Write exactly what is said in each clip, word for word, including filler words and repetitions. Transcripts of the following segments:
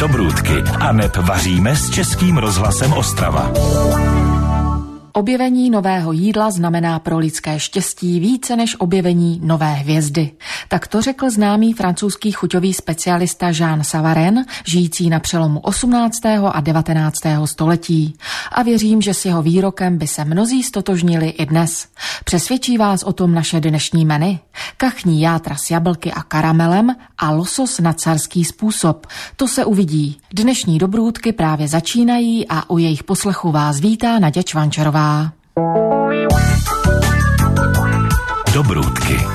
Dobrůdky a neb vaříme s Českým rozhlasem Ostrava. Objevení nového jídla znamená pro lidské štěstí více než objevení nové hvězdy. Tak to řekl známý francouzský chuťový specialista Jean Savaren, žijící na přelomu osmnáctého a devatenáctého století. A věřím, že s jeho výrokem by se mnozí stotožnili i dnes. Přesvědčí vás o tom naše dnešní menu? Kachní játra s jablky a karamelem a losos na carský způsob. To se uvidí. Dnešní Dobrůdky právě začínají a u jejich poslechu vás vítá Naděja Čvančarová. Dobrůdky.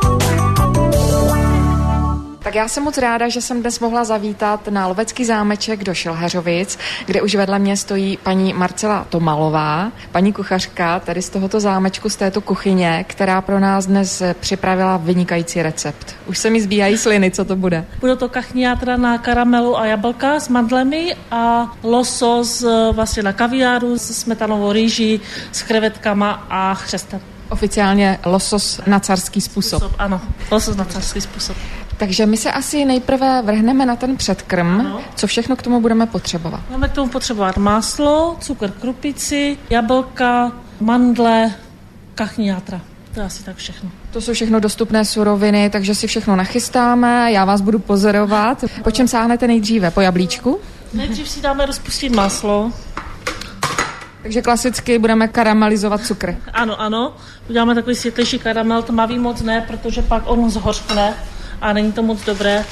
Tak já jsem moc ráda, že jsem dnes mohla zavítat na Lovecký zámeček do Šilhařovic, kde už vedle mě stojí paní Marcela Tomalová, paní kuchařka tady z tohoto zámečku, z této kuchyně, která pro nás dnes připravila vynikající recept. Už se mi zbíhají sliny, co to bude. Bude to kachní játra na karamelu a jablka s mandlemi a losos vlastně na kaviáru s smetanovou rýží, s krevetkama a chřestem. Oficiálně losos na carský způsob. způsob. Ano, losos na carský způsob. Takže my se asi nejprve vrhneme na ten předkrm. Ano. Co všechno k tomu budeme potřebovat? Máme k tomu potřebovat máslo, cukr krupici, jablka, mandle, kachní játra. To je asi tak všechno. To jsou všechno dostupné suroviny, takže si všechno nachystáme, já vás budu pozorovat. Po čem sáhnete nejdříve? Po jablíčku? Nejdřív si dáme rozpustit máslo. Takže klasicky budeme karamelizovat cukr. Ano, ano. Uděláme takový světlejší karamel, tmavý moc ne, protože pak on zhořkne a není to moc dobré.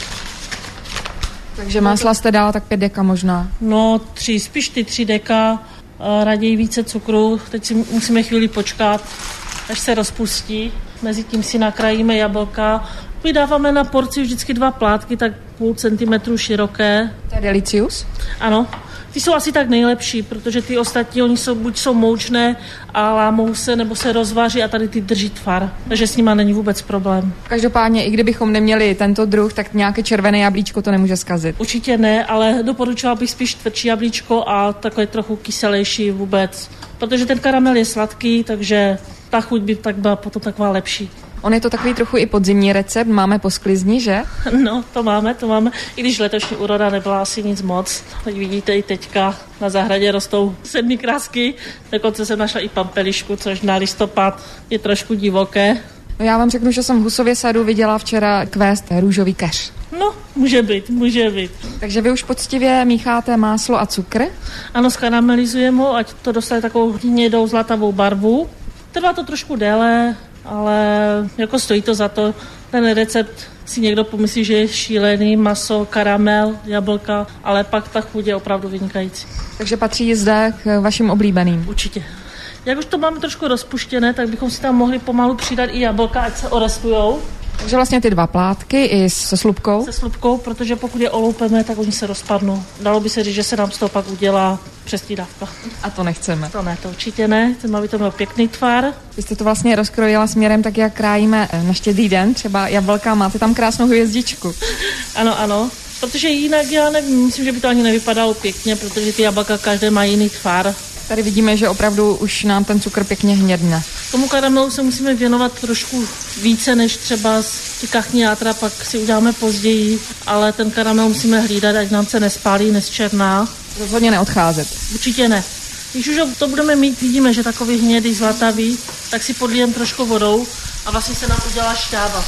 Takže másla jste dala tak pět deka možná? No, tři, spíš ty tři deka, raději více cukru. Teď si musíme chvíli počkat, až se rozpustí. Mezitím si nakrájíme jablka. Vydáváme na porci vždycky dva plátky, tak půl centimetru široké. To je delicious? Ano. Ty jsou asi tak nejlepší, protože ty ostatní, oni jsou, buď jsou moučné a lámou se, nebo se rozvaří a tady ty drží tvar. Takže s nima není vůbec problém. Každopádně, i kdybychom neměli tento druh, tak nějaké červené jablíčko to nemůže zkazit. Určitě ne, ale doporučovala bych spíš tvrdší jablíčko a takové trochu kyselější vůbec. Protože ten karamel je sladký, takže ta chuť by tak byla potom taková lepší. On je to takový trochu i podzimní recept, máme po sklizni, že? No, to máme, to máme. I když letošní úroda nebyla asi nic moc. Teď vidíte i teďka na zahradě rostou sedmý krásky. Dokonce jsem našla i pampelišku, což na listopad je trošku divoké. No já vám řeknu, že jsem v Husově sadu viděla včera kvést růžový keř. No, může být, může být. Takže vy už poctivě mícháte máslo a cukr? Ano, skaramelizujeme ho, ať to dostane takovou hnědou zlatavou barvu. Trvá to trošku déle, ale jako stojí to za to. Ten recept si někdo pomyslí, že je šílený, maso, karamel, jablka, ale pak ta chuť je opravdu vynikající. Takže patří zde k vašim oblíbeným? Určitě. Jak už to máme trošku rozpuštěné, tak bychom si tam mohli pomalu přidat i jablka, ať se orestujou. Takže vlastně ty dva plátky i se slupkou? Se slupkou, protože pokud je oloupeme, tak oni se rozpadnou. Dalo by se říct, že se nám z toho pak udělá přestřídávka. A to nechceme. To ne, to určitě ne. Chceme, aby to měl pěkný tvar. Vy jste to vlastně rozkrojila směrem tak, jak krájíme na Štědrý den, třeba jablka, máte tam krásnou hvězdičku. Ano, ano. Protože jinak já nevím, myslím, že by to ani nevypadalo pěkně, protože ty jablka každé mají jiný tvar. Tady vidíme, že opravdu už nám ten cukr pěkně hnědne. Tomu karamelu se musíme věnovat trošku více než třeba ty kachní játra, pak si uděláme později, ale ten karamel musíme hlídat, ať nám se nespálí, nesčerná. Rozhodně neodcházet. Určitě ne. Když už to budeme mít, vidíme, že takový hnědý, zlatavý, tak si podlijeme trošku vodou a vlastně se nám udělá šťáva.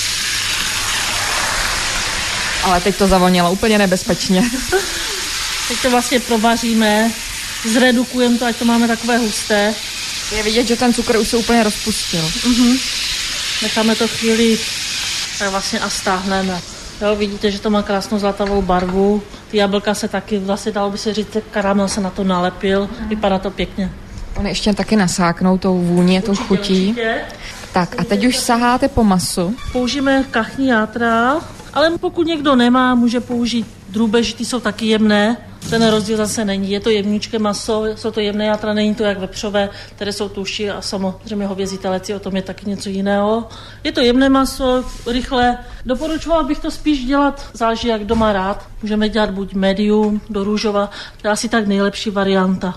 Ale teď to zavonilo úplně nebezpečně. Teď to vlastně provaříme, zredukujeme to, ať to máme takové husté. Je vidět, že ten cukr už se úplně rozpustil. Uh-huh. Necháme to chvíli tak vlastně a stáhneme. Jo, vidíte, že to má krásnou zlatavou barvu. Ty jablka se taky, vlastně dalo by se říct, karamel se na to nalepil. Vypadá to pěkně. On ještě taky nasáknou tou vůni, tou chutí. Určitě. Tak a teď už saháte po masu. Použijeme kachní játra, ale pokud někdo nemá, může použít drůbež, ty jsou taky jemné. Ten rozdíl zase není. Je to jemničké maso, jsou to jemné játra, není to jak vepřové, které jsou tuší a samozřejmě hovězí teleci, o tom je taky něco jiného. Je to jemné maso, rychle. Doporučovala bych to spíš dělat, záleží jak doma rád. Můžeme dělat buď medium, do růžova, to je asi tak nejlepší varianta.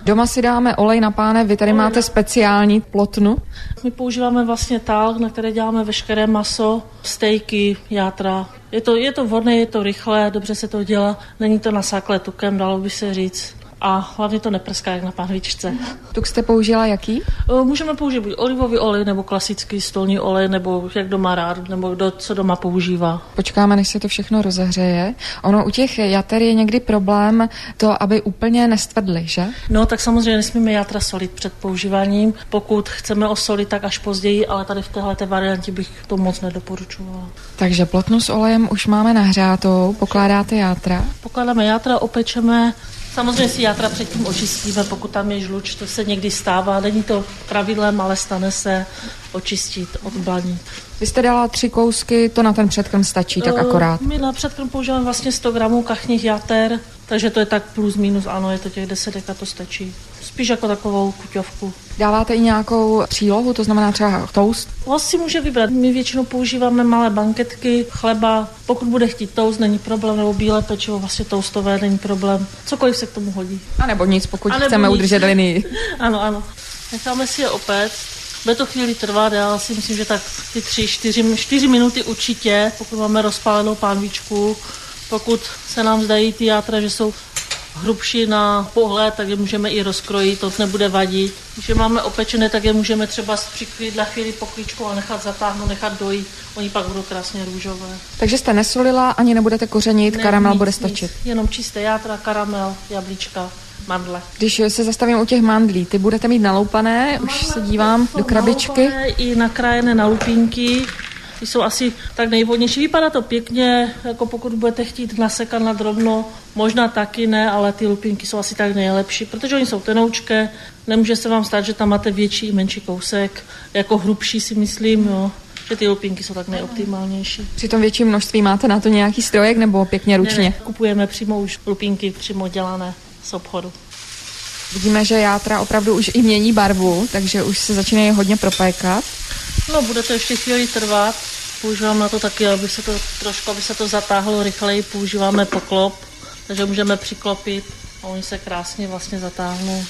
Doma si dáme olej na pánev, vy tady olej máte na... speciální plotnu. My používáme vlastně tálk, na které děláme veškeré maso, stejky, játra. Je to, je to vhodné, je to rychlé, dobře se to dělá, není to nasáklé tukem, dalo by se říct. A hlavně to neprská jak na pánvičce. Tuk jste použila jaký? Můžeme použít buď olivový olej, nebo klasický stolní olej, nebo jak doma rád, nebo kdo co doma používá. Počkáme, než se to všechno rozehřeje. Ono u těch jater je někdy problém to, aby úplně nestvrdly, že? No, tak samozřejmě nesmíme játra solit před používáním. Pokud chceme osolit, tak až později, ale tady v téhleté variantě bych to moc nedoporučovala. Takže plotnu s olejem už máme nahřátou, pokládáte játra? Pokládáme játra, opečeme. Samozřejmě si játra předtím očistíme, pokud tam je žluč, to se někdy stává, není to pravidlem, ale stane se, očistit, odblanit. Vy jste dala tři kousky, to na ten předkrm stačí, tak akorát? My na předkrm používáme vlastně sto gramů kachních jater, takže to je tak plus minus, ano, je to těch deset deka, to stačí. Spíš jako takovou kuťovku. Dáváte i nějakou přílohu, to znamená třeba toast? Host si může vybrat. My většinou používáme malé banketky, chleba. Pokud bude chtít toast, není problém, nebo bílé pečivo, vlastně toastové, není problém. Cokoliv se k tomu hodí. A nebo nic, pokud nebo chceme nic. udržet linii. Ano, ano. Necháme si je opéct. Bude to chvíli trvat, já si myslím, že tak ty tři, čtyři, čtyři minuty určitě, pokud máme rozpálenou pánvičku. Pokud se nám zdají ty játra, že jsou hrubší na pohled, tak je můžeme i rozkrojit, to nebude vadit. Když je máme opečené, tak je můžeme třeba přikrýt na chvíli poklíčku a nechat zatáhnout, nechat dojít. Oni pak budou krásně růžové. Takže jste nesolila, ani nebudete kořenit, ne, karamel nic, bude stačit? Nic. Jenom čisté játra, karamel, jablíčka, mandle. Když se zastavím u těch mandlí, ty budete mít naloupané, už se dívám do krabičky. I nakrájené na lupínky. Ty jsou asi tak nejvhodnější. Vypadá to pěkně, jako pokud budete chtít nasekat na drobno, možná taky ne, ale ty lupínky jsou asi tak nejlepší, protože oni jsou tenoučké, nemůže se vám stát, že tam máte větší i menší kousek, jako hrubší si myslím, jo, že ty lupínky jsou tak nejoptimálnější. Při tom větším množství máte na to nějaký strojek nebo pěkně ručně? Ne, ne, kupujeme přímo už lupínky, přímo dělané z obchodu. Vidíme, že játra opravdu už i mění barvu, takže už se začínají hodně propékat. No, bude to ještě chvíli trvat. Používám na to taky, aby se to trošku, aby se to zatáhlo rychleji, používáme poklop, takže můžeme přiklopit a oni se krásně vlastně zatáhnou.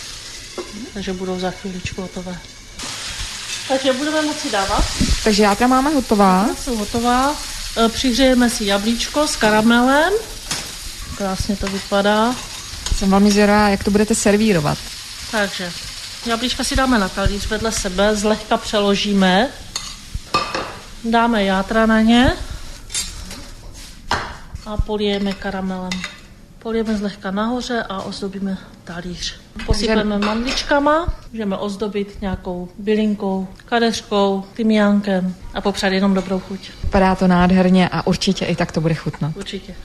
Takže budou za chvíličku hotové. Takže budeme moci dávat. Takže játra máme hotová. Jsou hotová. Přihřejeme si jablíčko s karamelem. Krásně to vypadá. Jsem velmi zvědavá, jak to budete servírovat. Takže jablíčka si dáme na talíř vedle sebe, zlehka přeložíme. Dáme játra na ně a polijeme karamelem. Polijeme zlehka nahoře a ozdobíme talíř. Posypeme mandličkama, můžeme ozdobit nějakou bylinkou, kadeřkou, tymiánkem a popřát jenom dobrou chuť. Vypadá to nádherně a určitě i tak to bude chutnat. Určitě.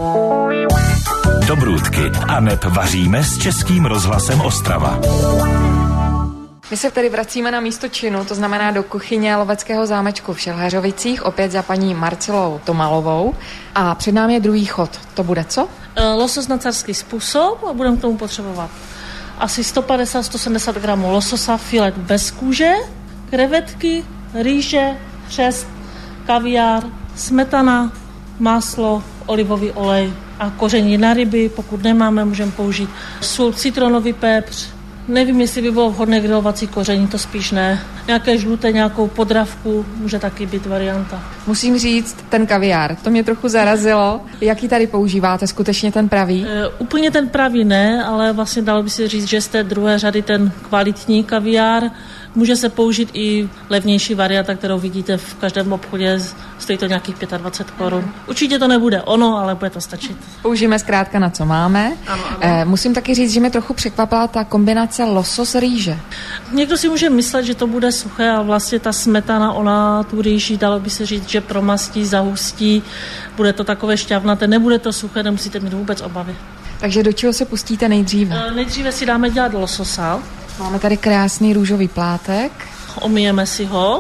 Dobrůdky a neb vaříme s Českým rozhlasem Ostrava. My se tady vracíme na místo činu, to znamená do kuchyně Loveckého zámečku v Šilhařovicích, opět za paní Marcelou Tomalovou. A před námi je druhý chod. To bude co? Losos na carský způsob a budeme k tomu potřebovat asi sto padesát až sto sedmdesát gramů lososa, filet bez kůže, krevetky, rýže, chřest, kaviár, smetana, máslo, olivový olej a koření na ryby. Pokud nemáme, můžeme použít sůl, citronový pepř. Nevím, jestli by bylo vhodné grilovací koření, to spíš ne. Nějaké žluté, nějakou podravku, může taky být varianta. Musím říct, ten kaviár, to mě trochu zarazilo. Jaký tady používáte, skutečně ten pravý? E, úplně ten pravý ne, ale vlastně dalo by se říct, že z té druhé řady ten kvalitní kaviár. Může se použít i levnější varianta, kterou vidíte v každém obchodě, stojí to nějakých dvacet pět korun. Určitě to nebude ono, ale bude to stačit. Použijeme zkrátka na co máme. Ano, ano. E, musím taky říct, že mě trochu překvapila ta kombinace losos rýže. Někdo si může myslet, že to bude suché, ale vlastně ta smetana, ona tu rýži, dalo by se říct, že promastí, zahustí, bude to takové šťavnaté, nebude to suché, nemusíte mít vůbec obavy. Takže do čeho se pustíte nejdříve? E, nejdříve si dáme dělat lososa. Máme tady krásný růžový plátek. Omyjeme si ho.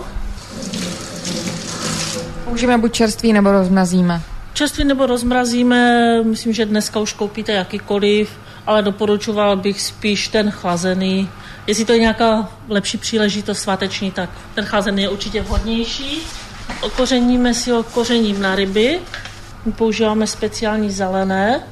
Použijeme buď čerstvý, nebo rozmrazíme. Čerstvý nebo rozmrazíme, myslím, že dneska už koupíte jakýkoliv, ale doporučoval bych spíš ten chlazený. Jestli to je nějaká lepší příležitost sváteční, tak ten chlazený je určitě vhodnější. Okořeníme si ho kořením na ryby. My používáme speciální zelené.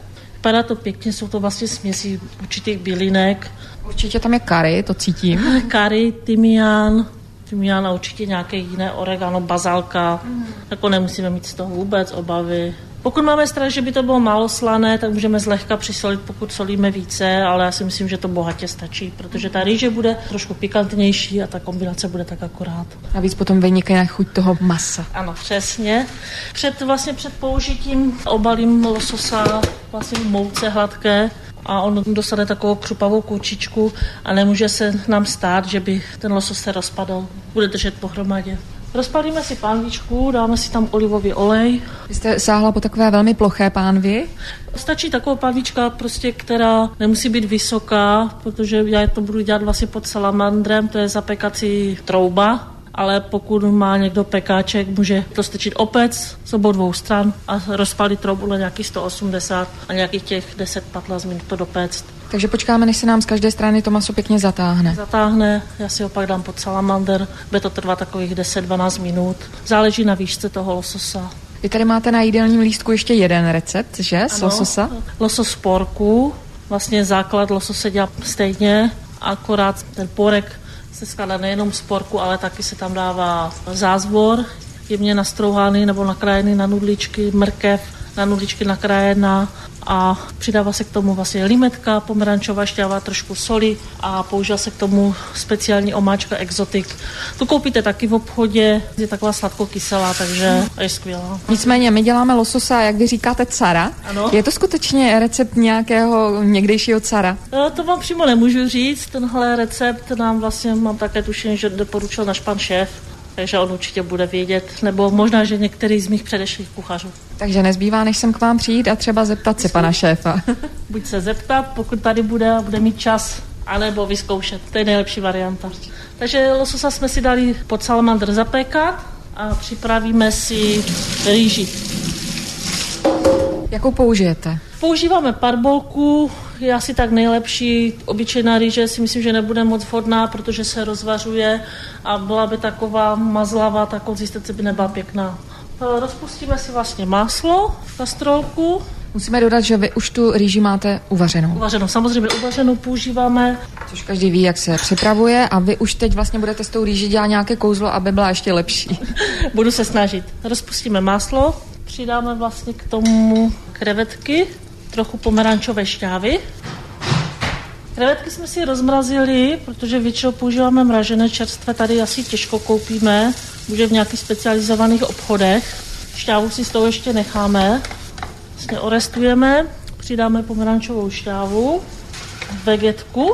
Vypadá to pěkně, jsou to vlastně směsi určitých bylinek. Určitě tam je kari, to cítím. Kari, tymián, tymián a určitě nějaké jiné oregano, bazalka. Mm. Jako nemusíme mít z toho vůbec obavy. Pokud máme strach, že by to bylo málo slané, tak můžeme zlehka přisolit, pokud solíme více, ale já si myslím, že to bohatě stačí, protože ta rýže bude trošku pikantnější a ta kombinace bude tak akorát. A víc potom vynikne chuť toho masa. Ano, přesně. Před, vlastně před použitím obalím lososa vlastně v mouce hladké a on dostane takovou křupavou kůčičku a nemůže se nám stát, že by ten losos se rozpadl. Bude držet pohromadě. Rozpalíme si pánvičku, dáme si tam olivový olej. Vy jste sáhla po takové velmi ploché pánvi? Stačí taková pánvička, prostě, která nemusí být vysoká, protože já to budu dělat vlastně pod salamandrem, to je zapekací trouba, ale pokud má někdo pekáček, může to strčit opec z obou dvou stran a rozpalit troubu na nějakých sto osmdesát a nějakých těch deset patnáct minut to dopéct. Takže počkáme, než se nám z každé strany to maso pěkně zatáhne. Zatáhne, já si ho pak dám pod salamander, bude to trvat takových deset dvanáct minut. Záleží na výšce toho lososa. Vy tady máte na jídelním lístku ještě jeden recept, že? Z lososa? Losos z porku, vlastně základ losose dělá stejně, akorát ten porek se skládá nejenom z porku, ale taky se tam dává zázvor, jemně nastrouhaný nebo nakrájený na nudličky, mrkev, na nudličky nakrájená a přidává se k tomu vlastně limetka, pomerančová šťáva, trošku soli a používá se k tomu speciální omáčka Exotik. Tu koupíte taky v obchodě, je taková sladkokyselá, takže je skvělá. Nicméně my děláme lososa, jak vy říkáte, cara. Ano. Je to skutečně recept nějakého někdejšího cara? To vám přímo nemůžu říct, tenhle recept nám vlastně, mám také tušení, že doporučil náš pan šéf, takže on určitě bude vědět, nebo možná, že některý z mých předešlých kuchařů. Takže nezbývá, než sem k vám přijít a třeba zeptat se pana šéfa. Buď se zeptat, pokud tady bude a bude mít čas, anebo vyzkoušet. To je nejlepší varianta. Takže lososa jsme si dali pod salamandr zapékat a připravíme si rýži. Jakou použijete? Používáme parbolku, je asi tak nejlepší. Obyčejná rýže si myslím, že nebude moc vhodná, protože se rozvařuje a byla by taková mazlavá, ta konzistence by nebyla pěkná. Rozpustíme si vlastně máslo v kastrolku. Musíme dodat, že vy už tu rýži máte uvařenou. Uvařenou, samozřejmě uvařenou používáme. Což každý ví, jak se připravuje a vy už teď vlastně budete s tou rýži dělat nějaké kouzlo, aby byla ještě lepší. Budu se snažit. Rozpustíme máslo, přidáme vlastně k tomu krevetky, trochu pomerančové šťávy. Krevetky jsme si rozmrazili, protože většinou používáme mražené čerstvé, tady asi těžko koupíme, bude v nějakých specializovaných obchodech. Šťávu si z toho ještě necháme, vlastně orestujeme, přidáme pomerančovou šťávu, vegetku.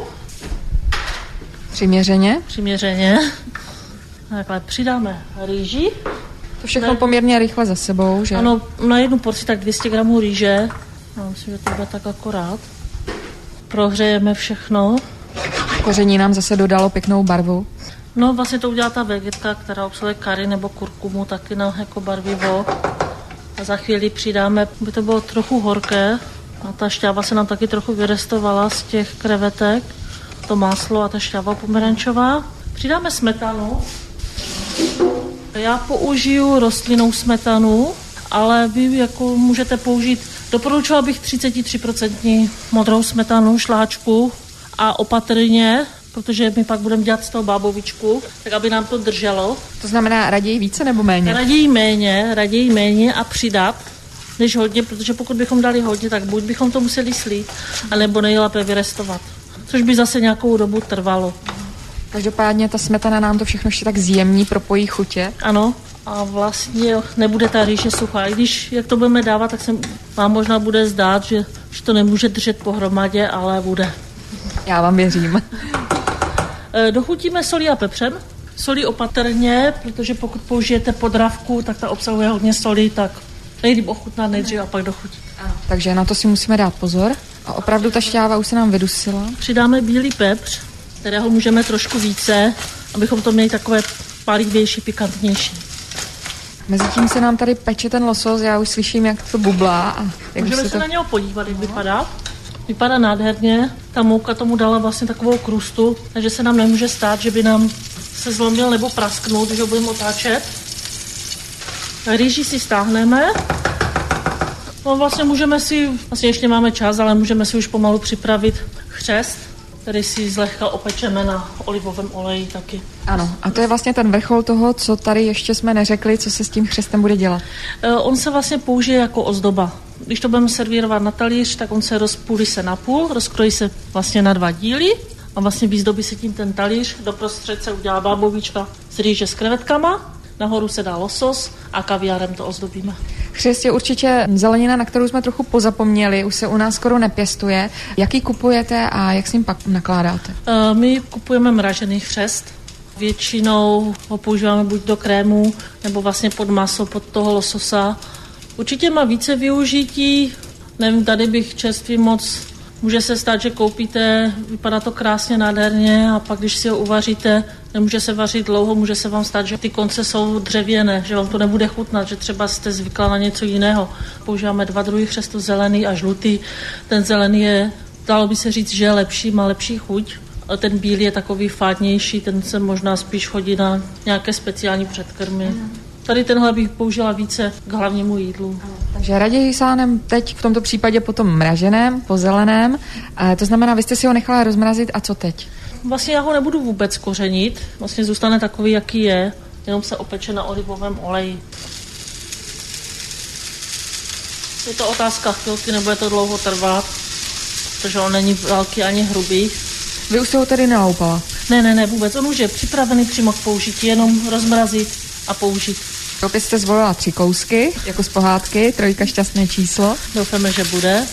Přiměřeně? Přiměřeně. Takhle přidáme rýži. To všechno ne... poměrně rychle za sebou, že? Ano, na jednu porci tak dvě stě gramů rýže. Já myslím, že to bude tak akorát. Prohřejeme všechno. Koření nám zase dodalo pěknou barvu. No vlastně to udělá ta vegetka, která obsahuje kari nebo kurkumu taky na jako barvivo. A za chvíli přidáme, by to bylo trochu horké. A ta šťáva se nám taky trochu vyrestovala z těch krevetek. To máslo a ta šťáva pomerančová. Přidáme smetanu. Já použiju rostlinnou smetanu, ale vy jako můžete použít, doporučovala bych třicet tři procent modrou smetanu, šláčku a opatrně, protože my pak budeme dělat z toho bábovičku, tak aby nám to drželo. To znamená raději více nebo méně? Raději méně, raději méně a přidat, než hodně, protože pokud bychom dali hodně, tak buď bychom to museli slít, anebo nejlépe vyrestovat, což by zase nějakou dobu trvalo. Každopádně ta smetana nám to všechno ještě tak zjemní, propojí chutě. Ano, a vlastně nebude ta rýže suchá. I když, jak to budeme dávat, tak se vám možná bude zdát, že, že to nemůže držet pohromadě, ale bude. Já vám věřím. Dochutíme solí a pepřem. Solí opatrně, protože pokud použijete podravku, tak ta obsahuje hodně solí, tak nejdřív ochutnat nejdřív a pak dochutit. Takže na to si musíme dát pozor. A opravdu ta šťáva už se nám vydusila. Přidáme bílý pepř, kterého můžeme trošku více, abychom to měli takové palivější, pikantnější. Mezitím se nám tady peče ten losos, já už slyším, jak to bublá. A jak můžeme se, se to... na něho podívat, jak vypadá. Vypadá nádherně, ta mouka tomu dala vlastně takovou krustu, takže se nám nemůže stát, že by nám se zlomil nebo prasknul, když ho budeme otáčet. Rýži si stáhneme No vlastně můžeme si, vlastně ještě máme čas, ale můžeme si už pomalu připravit chřest, který si zlehka opečeme na olivovém oleji taky. Ano, a to je vlastně ten vrchol toho, co tady ještě jsme neřekli, co se s tím chřestem bude dělat. E, on se vlastně použije jako ozdoba. Když to budeme servírovat na talíř, tak on se rozpůlí se na půl, rozkrojí se vlastně na dva díly a vlastně vyzdobí se tím ten talíř. Doprostřed se udělá bábovička z rýže s krevetkama, nahoru se dá losos a kaviárem to ozdobíme. Chřest je určitě zelenina, na kterou jsme trochu pozapomněli, už se u nás skoro nepěstuje. Jaký kupujete a jak s ním pak nakládáte? E, my kupujeme mražený chřest. Většinou ho používáme buď do krému, nebo vlastně pod maso, pod toho lososa. Určitě má více využití, nevím, tady bych čerstvý moc, může se stát, že koupíte, vypadá to krásně, nádherně a pak, když si ho uvaříte, nemůže se vařit dlouho, může se vám stát, že ty konce jsou dřevěné, že vám to nebude chutnat, že třeba jste zvykla na něco jiného. Používáme dva druhy chřestu, zelený a žlutý. Ten zelený je, dalo by se říct, že je lepší, má lepší chuť. A ten bílý je takový fádnější, ten se možná spíš chodí na nějaké speciální předkrmy. Tady tenhle bych použila více k hlavnímu jídlu. Takže raději sáhnem teď v tomto případě po tom mraženém, po zeleném. E, to znamená, vy jste si ho nechala rozmrazit a co teď? Vlastně já ho nebudu vůbec kořenit, vlastně zůstane takový, jaký je, jenom se opeče na olivovém oleji. Je to otázka chvilky, nebude to dlouho trvat, protože on není velký ani hrubý. Vy už jste ho tady neloupala? Ne, ne, ne, vůbec. On už je připravený přímo k použití, jenom rozmrazit a použít. Opět jste zvolila tři kousky, jako z pohádky, trojka šťastné číslo. Doufáme, že bude.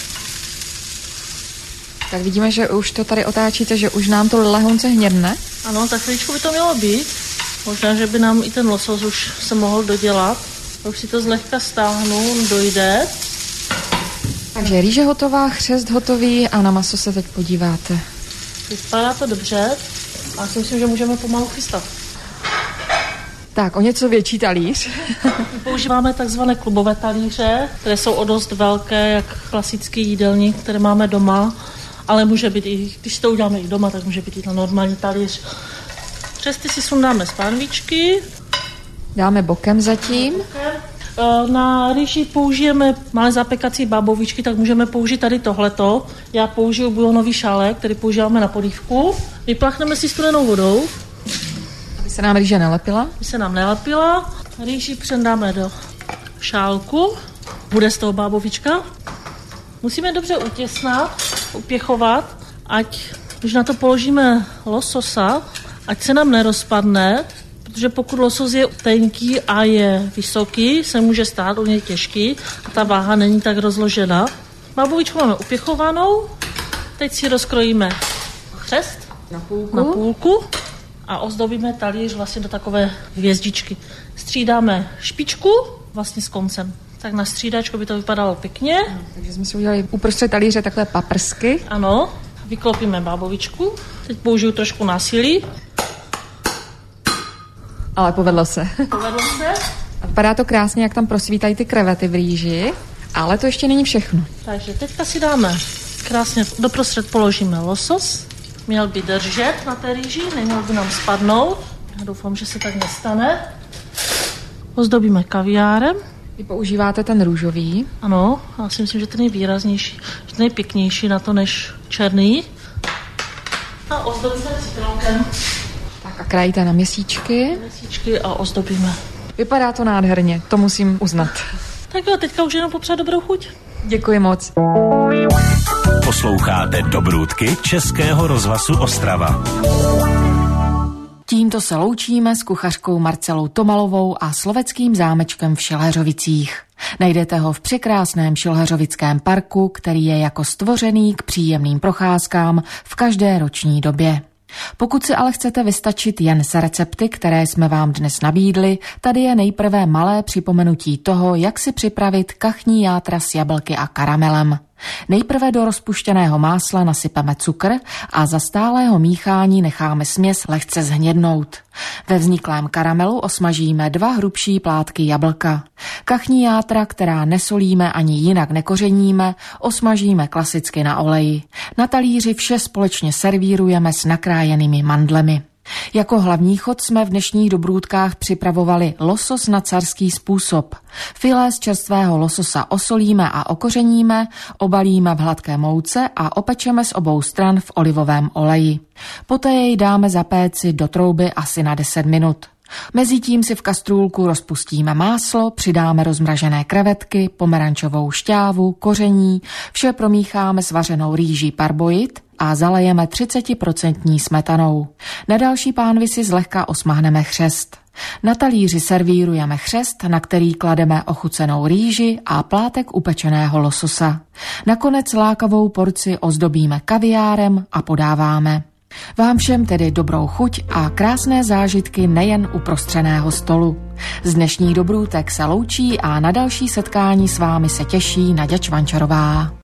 Tak vidíme, že už to tady otáčíte, že už nám to lehonce hnědne. Ano, tak chvíličku by to mělo být. Možná, že by nám i ten losos už se mohl dodělat. Už si to zlehka stáhnu, dojde. Takže rýže hotová, chřest hotový a na maso se teď podíváte. Vypadá to dobře a si myslím, že můžeme pomalu chystat. Tak, o něco větší talíř. Používáme takzvané klubové talíře, které jsou o dost velké, jak klasický jídelník, které máme doma, ale může být i, když to uděláme i doma, tak může být i na normální talíř. Přesty si sundáme z pánvičky. Dáme bokem zatím. Na rýži použijeme malé zapekací bábovičky, tak můžeme použít tady tohleto. Já použiju bulionový šálek, který používáme na polívku. Vypláchneme si studenou vodou. Aby se nám rýže nelepila? Aby se nám nelepila. Rýži předáme do šálku. Bude z toho bábovička. Musíme dobře utěsnat, upěchovat, ať když na to položíme lososa, ať se nám nerozpadne, protože pokud losos je tenký a je vysoký, se může stát, on je těžký a ta váha není tak rozložena. Bábovičku máme upěchovanou, teď si rozkrojíme chřest na půlku, na půlku a ozdobíme talíř vlastně do takové hvězdičky. Střídáme špičku vlastně s koncem. Tak na střídačku by to vypadalo pěkně. No, takže jsme si udělali uprostřed talíře takové paprsky. Ano, vyklopíme bábovičku. Teď použiju trošku násilí. Ale povedlo se. Povedlo se. A vypadá to krásně, jak tam prosvítají ty krevety v rýži, ale to ještě není všechno. Takže teďka si dáme krásně, doprostřed položíme losos. Měl by držet na té rýži, neměl by nám spadnout. Já doufám, že se tak nestane. Ozdobíme kaviárem. Vy používáte ten růžový? Ano, já si myslím, že ten je výraznější, že ten je pěknější na to než černý. A ozdobíme citronkem. Tak a krajíte na měsíčky. Měsíčky a ozdobíme. Vypadá to nádherně, to musím uznat. Tak jo, teďka už jenom popřát dobrou chuť. Děkuji moc. Posloucháte Dobrůdky Českého rozhlasu Ostrava. Tímto se loučíme s kuchařkou Marcelou Tomalovou a Sloveckým zámečkem v Šilheřovicích. Najdete ho v překrásném Šilheřovickém parku, který je jako stvořený k příjemným procházkám v každé roční době. Pokud si ale chcete vystačit jen s recepty, které jsme vám dnes nabídli, tady je nejprve malé připomenutí toho, jak si připravit kachní játra s jablky a karamelem. Nejprve do rozpuštěného másla nasypeme cukr a za stálého míchání necháme směs lehce zhnědnout. Ve vzniklém karamelu osmažíme dva hrubší plátky jablka. Kachní játra, která nesolíme ani jinak nekořeníme, osmažíme klasicky na oleji. Na talíři vše společně servírujeme s nakrájenými mandlemi. Jako hlavní chod jsme v dnešních dobrůdkách připravovali losos na carský způsob. Filé z čerstvého lososa osolíme a okořeníme, obalíme v hladké mouce a opečeme z obou stran v olivovém oleji. Poté jej dáme zapéci do trouby asi na deset minut. Mezitím si v kastrůlku rozpustíme máslo, přidáme rozmražené krevetky, pomerančovou šťávu, koření, vše promícháme s vařenou rýží parboiled a zalejeme třicet procent smetanou. Na další pánvi si zlehka osmahneme chřest. Na talíři servírujeme chřest, na který klademe ochucenou rýži a plátek upečeného lososa. Nakonec lákavou porci ozdobíme kaviárem a podáváme. Vám všem tedy dobrou chuť a krásné zážitky nejen u prostřeného stolu. Z dnešních dobrůtek se loučí a na další setkání s vámi se těší Naďa Čvančarová.